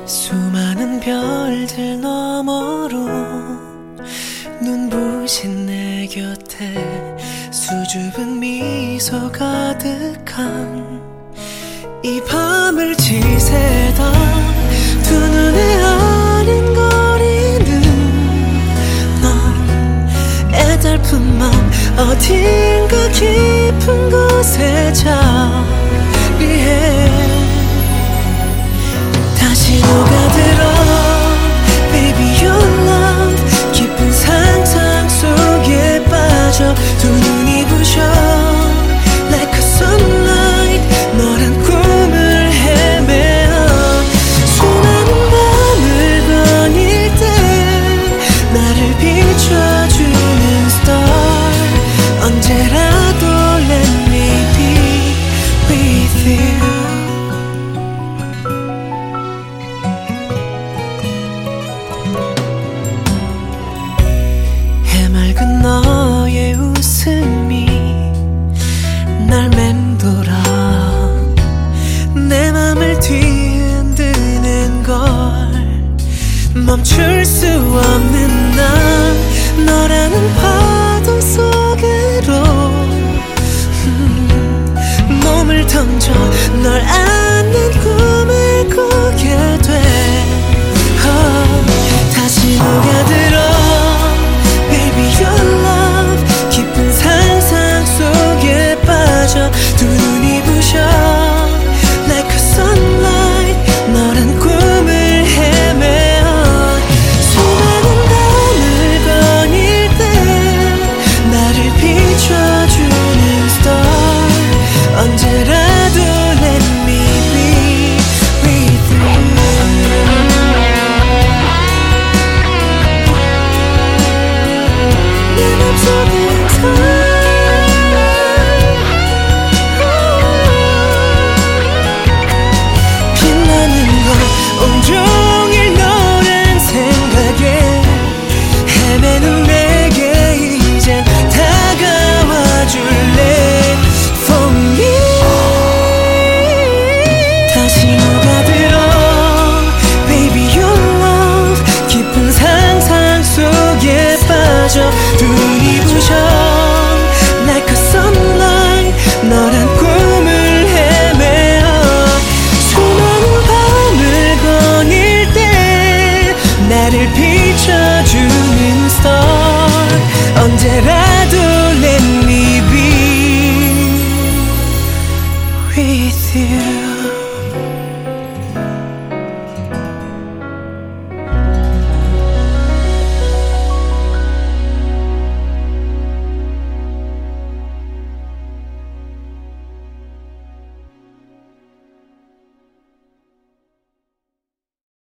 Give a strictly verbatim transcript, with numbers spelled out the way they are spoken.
수많은 별들 너머로 눈부신 내 곁에 수줍은 미소 가득한 이 밤을 지새다 두 눈에 아른거리는 넌 애달픈 맘 어딘가 깊은 곳에 자리해 다시 녹아들어 Baby your love 깊은 상상 속에 빠져 두 눈이 부셔 Like a sunlight 너란 꿈을 헤매어 수많은 밤을 거닐 때 나를 비춰주는 star 언제라도 let me be with you 해맑은 너의 웃음이 날 맴돌아 내 맘을 뒤흔드는 걸 멈출 수 없는 난 너라는 파도 속으로 음, 몸을 던져 널 안는 꿈을 꾸게 돼 oh, 다시 녹아들어 Baby your love 깊은 상상 속에 빠져 두 눈이 부셔 Like a sunlight 너란 꿈을 헤매어 수많은 밤을 거닐 때 나를 비춰주는 star 언제라도 let me be with you 내 맘속에 빛나는 건 온종일 너란 생각에 헤매는 내게 이젠 다가와 줄래 For me 다시 녹아들어 Baby your love 깊은 상상 속에 빠져 두 눈이 부셔 Like a sunlight 너란 꿈을 헤매어 수많은 밤을 거닐 때 나를 비춰주는 star 언제라도 let me be with you